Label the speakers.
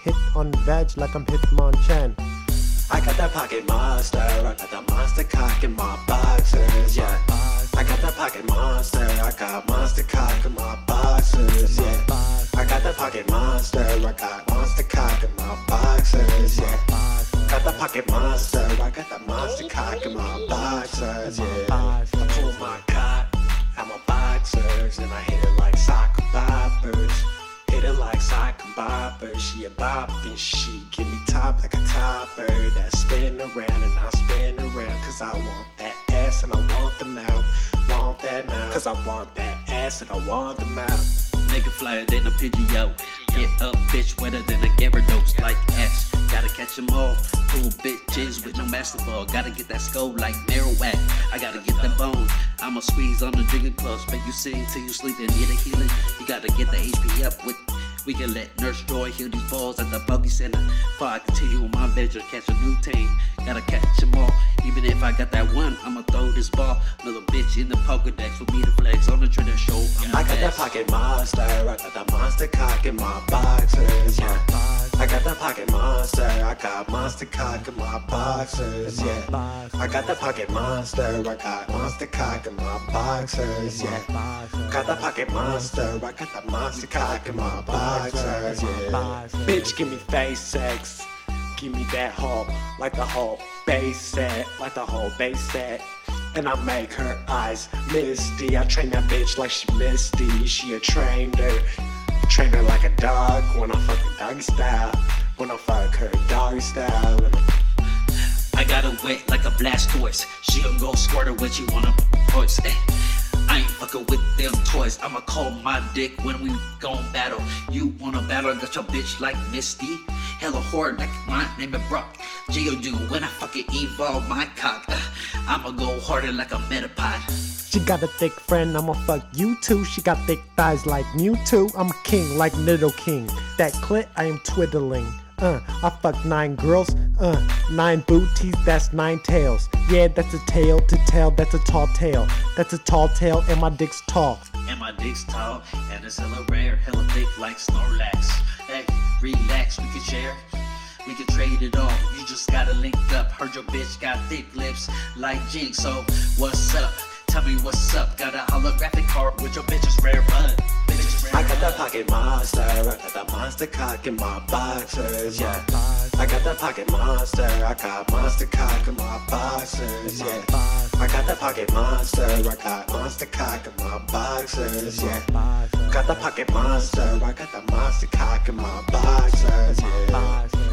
Speaker 1: hit on veg like I'm Hitmonchan.
Speaker 2: I got that pocket monster, I got that monster cock in my boxers, yeah. I got that pocket monster, I got monster cock in my boxers, yeah. I got that pocket monster, I got monster cock in my boxers, yeah. Got that pocket monster, I got that monster cock in my boxers, yeah. I pull my cock out my boxers and I hit it like soccer boppers. Hit it like soccer boppers. She a bop and she give me top like a topper. That spin around and I spin around. Cause I want that ass and I want the mouth. Want that mouth. Cause I want that ass and I want the mouth.
Speaker 3: Nigga flyer than a Pidgeot. Get up, bitch, wetter than a Gyarados. Like Ash, gotta catch 'em all. Cool bitches with no master ball. Gotta get that skull like Marowak. I gotta get that bone. I'ma squeeze on the drinking clubs. Make you sing till you sleep and need a healing. You gotta get the HP up with. We can let Nurse Joy heal these balls at the Buggy Center. Before I continue on my venture, catch a new team. Gotta catch 'em all. Even if I got that one, I'ma throw this ball. Another bitch in the Pokedex for me to flex on the Twitter show.
Speaker 2: I got that pocket monster, I got that monster cock in my boxers, yeah. I got that pocket monster, I got monster cock in my boxers, yeah. I got that pocket monster, I got monster cock in my boxers, yeah. Got that pocket monster, I got that monster cock in my boxers, yeah. Bitch, give me face sex. Give me that hoe, like the whole base set, like the whole base set. And I make her eyes misty. I train that bitch like she misty. She a trainer, train her like a dog. When I fuck her doggy style, when I fuck her doggy style.
Speaker 3: I got her wet like a Blastoise. She'll go squirt her when she wanna voice. I ain't fucking with them toys. I'ma call my dick when we gon' battle. You wanna battle? I got your bitch like Misty. Hella hard like my name is Brock. Geodude when I fucking evolve my cock. I'ma go harder like a Metapod.
Speaker 1: She got a thick friend, I'ma fuck you too. She got thick thighs like Mewtwo. I'm a king like Nidoking. That clit I am twiddling. I fucked 9 girls, 9 booties, that's 9 tails. Yeah, that's a tail to tail, that's a tall tail. That's a tall tail and my dick's tall.
Speaker 3: And my dick's tall, and it's hella rare, hella thick like Snorlax. Hey, relax, we can share, we can trade it all. You just gotta link up, heard your bitch got thick lips like Jinx. So what's up? Tell me what's up, got a holographic card with your bitch's rare bud.
Speaker 2: I got that pocket monster, I got that monster cock in my boxers, yeah. I got that pocket monster, I got monster cock in my boxers, yeah. I got that pocket monster, I got monster cock in my boxers, yeah. Got that pocket monster, I got that monster cock in my boxers, yeah.